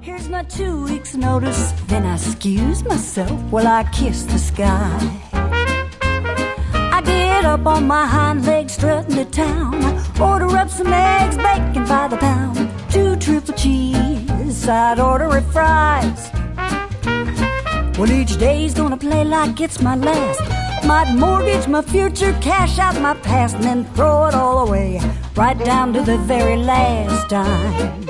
Here's my 2 weeks' notice, then I excuse myself while I kiss the sky. I get up on my hind legs, strutting to town. Order up some eggs, bacon by the pound, 2 triple cheese, I'd order it fries. Well, each day's gonna play like it's my last. Might mortgage my future, cash out my past, and then throw it all away, right down to the very last dime.